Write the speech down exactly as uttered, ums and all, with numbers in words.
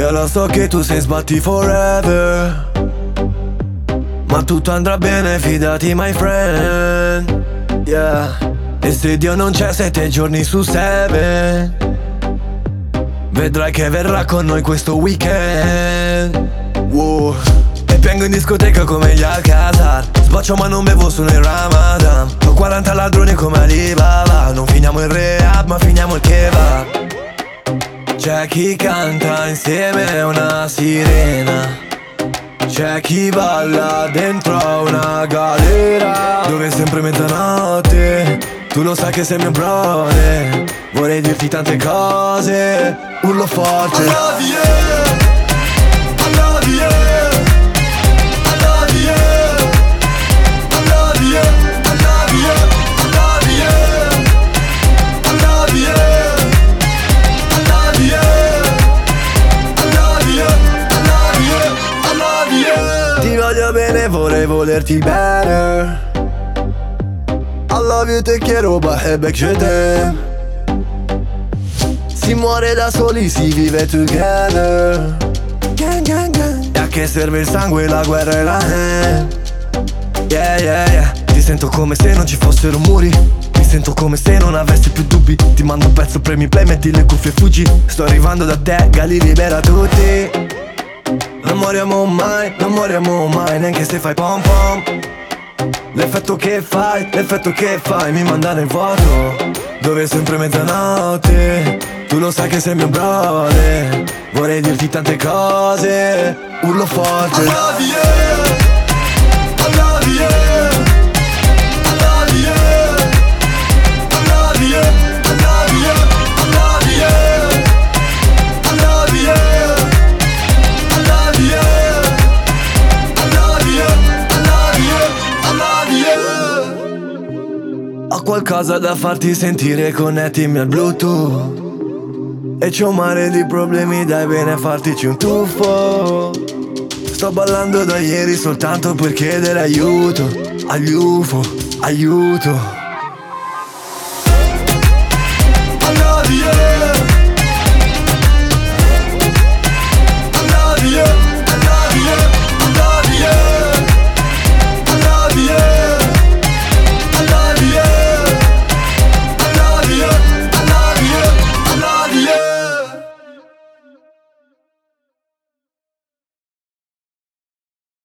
Io lo so che tu sei sbatti forever, ma tutto andrà bene, fidati my friend. Yeah. E se Dio non c'è sette giorni su seven, vedrai che verrà con noi questo weekend. Wow. E piango in discoteca come gli Alcazar, sboccio ma non bevo solo in Ramadan. Ho quaranta ladroni come Alibaba, non finiamo il rehab ma finiamo il kebab. C'è chi canta insieme a una sirena, c'è chi balla dentro a una galera, dove è sempre mezzanotte, tu lo sai che sei mio brother. Vorrei dirti tante cose, urlo forte. I love you, I love you, I love you, I love you, I love you, I love you, I love you, I love you, I love you, I love you. Ti voglio bene, vorrei volerti bene. I love you, te quiero, bahebek je t'aime. Si muore da soli, si vive together. Gang, gang, gang. E a che serve il sangue, la guerra e la hand. Yeah, yeah, yeah. Ti sento come se non ci fossero muri, mi sento come se non avessi più dubbi. Ti mando un pezzo, premi play, metti le cuffie e fuggi. Sto arrivando da te, Gali libera tutti. Non moriamo mai, non moriamo mai, neanche se fai pom pom. L'effetto che fai, l'effetto che fai mi manda nel vuoto, dove è sempre mezzanotte, tu lo sai che sei mio brother. Vorrei dirti tante cose, urlo forte. I love you, I love you, I love you, I love you, I love you, I love you, I love you, I love you, I love you, I love you, I love you. Ho qualcosa da farti sentire, connettimi al Bluetooth. E c'è un mare di problemi, dai bene fartici un tuffo. Sto ballando da ieri soltanto per chiedere aiuto agli U F O, aiuto.